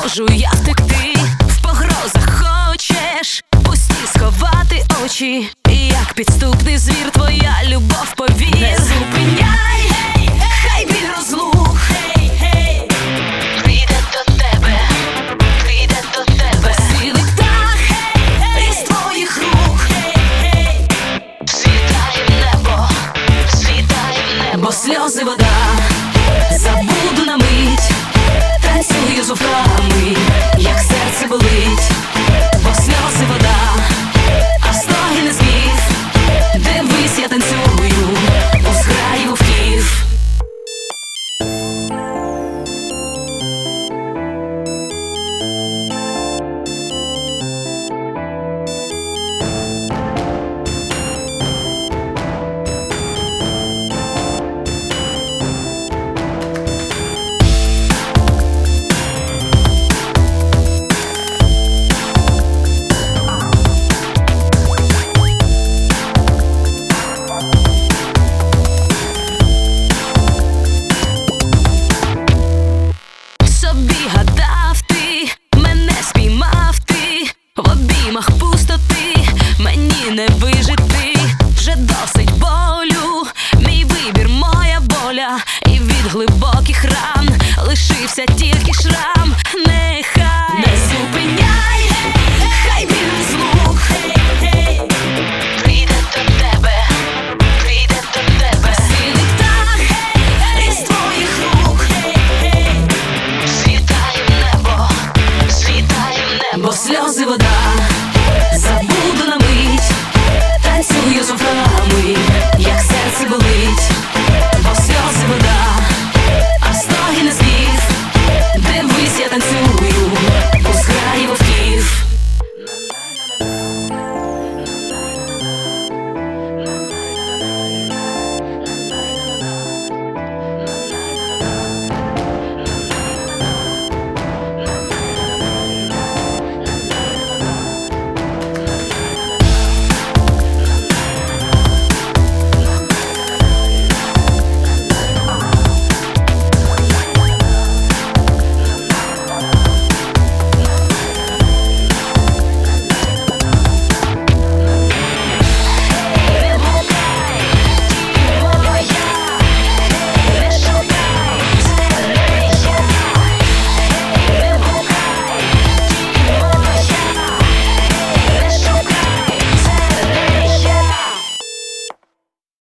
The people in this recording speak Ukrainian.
можу я втекти, в погрозах хочеш пусти сховати очі, як підступний звір, твоя любов, повір. Не зупиняй, хай біль розлук прийде до тебе, прийде до тебе. Сивий птах із твоїх рук світає в небо, світає в небо. Сльози вода